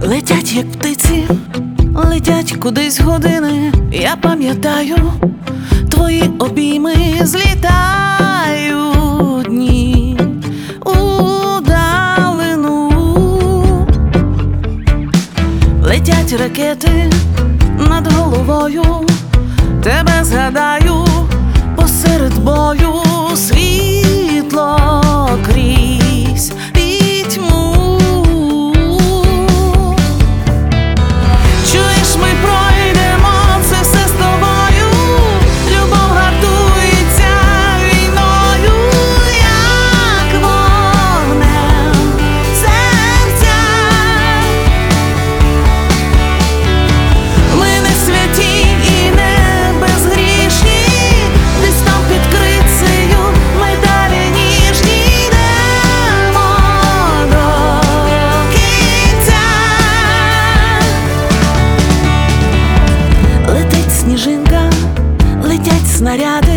Летять, як птиці, летять кудись години. Я пам'ятаю, твої обійми злітають дні у далину. Летять ракети над головою, тебе згадаю посеред бою. Світло крізь пітьму. Чуєш, ми пройдемо це все з тобою. Любов гартується війною, як вогнем серця. Ми не святі і не безгрішні, десь там під крицею ми далі ніжні йдемо до кінця. Летить сніжинка, летять снаряди,